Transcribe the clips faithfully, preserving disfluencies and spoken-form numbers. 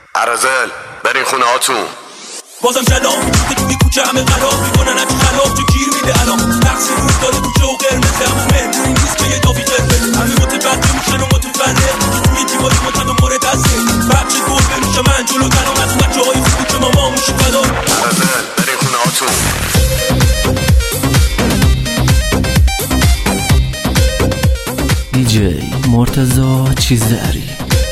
ارزل برین خونه هاتون. بازم سلام میگه توی کوچه همه قرار میکنن هرچی خلاف تو گیر میده الان نقص روز داره کوچه و قرمز همومه این نیست که یه دافی قرمز همه متبدل میشن و متفنه توی دیواری متدام مورد هسته بچه گل بمیشه من جلو تنام از بچه های خوبی که ماما میشه فدا. ارزل برین خونه هاتون. دیجی مرتضی چیزدری.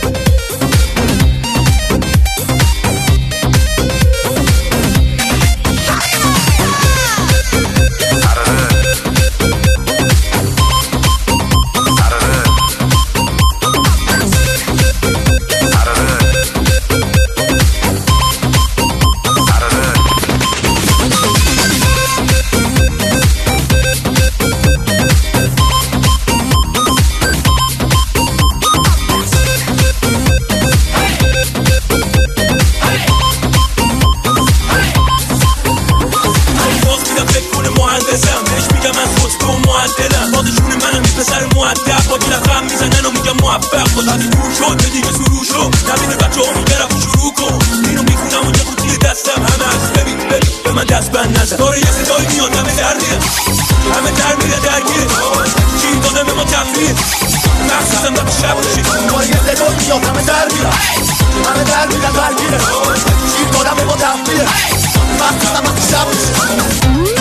موفق باز از دور شد به دیگه سرور شد نبینه بچه ها میگرم شروع کن اینو میخونم و جبوتی دستم همه از ببین ببین به من دست بند نزد داره یه صدایی میاد همه در میره همه در میره درگیره چین دادم به ما تفریه مخصوصم وقت شب باشید داره یه صدایی میاد همه در میره همه در میره درگیره چین دادم به ما تفریه مخصوصم وقت شب باشید.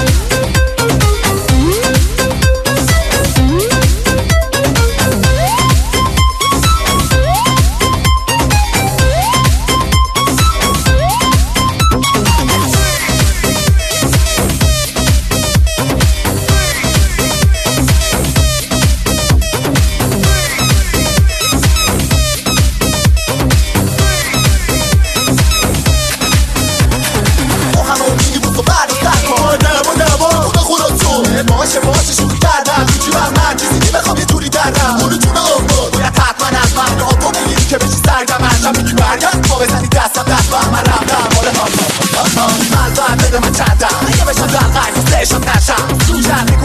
باشه باشه شوخی کردم هیچی بر من چیزی که بخوام یه جوری دردم اونو جون آقا باید حتما از من را تو بگیری که بشی سرگم هرشم میگی برگرد با بزنی دستم دست بر من رفتم حاله ها من باید بده من چندم اگه بشم دلقه نیستشم نشم سوی